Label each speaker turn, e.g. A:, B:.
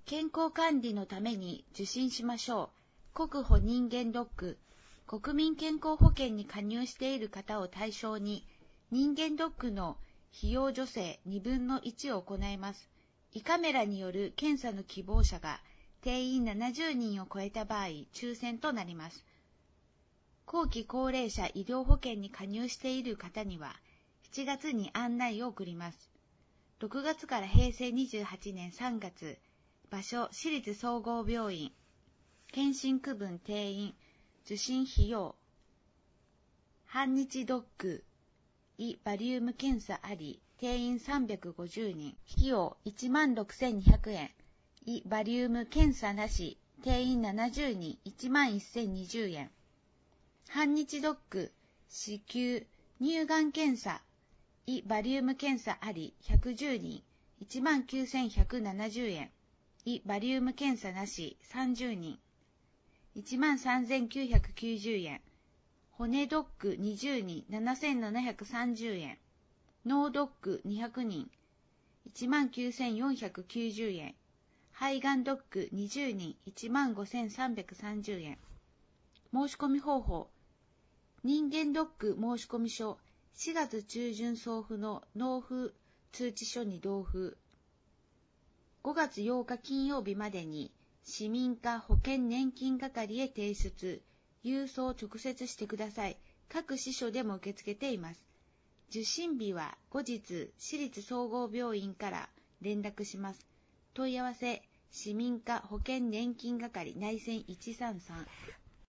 A: 健康管理のために受診しましょう。国保人間ドック、国民健康保険に加入している方を対象に、人間ドックの費用助成2分の1を行います。胃カメラによる検査の希望者が定員70人を超えた場合、抽選となります。後期高齢者医療保険に加入している方には、7月に案内を送ります。6月から平成28年3月、場所、私立総合病院、検診区分定員、受診費用、半日ドック、胃バリウム検査あり、定員350人、費用16,200円、胃バリウム検査なし、定員70人、11,020円、半日ドック、子宮、乳がん検査、胃バリウム検査あり、110人、19,170円、胃バリウム検査なし、30人、13,990円、骨ドック20人、7,730円、脳ドック200人、19,490円、肺がんドック20人、15,330円。申し込み方法、人間ドック申し込み書、4月中旬送付の納付通知書に同封。5月8日金曜日までに市民課保険年金係へ提出、郵送直接してください。各支所でも受け付けています。受診日は後日、私立総合病院から連絡します。問い合わせ、市民課保険年金係内線133。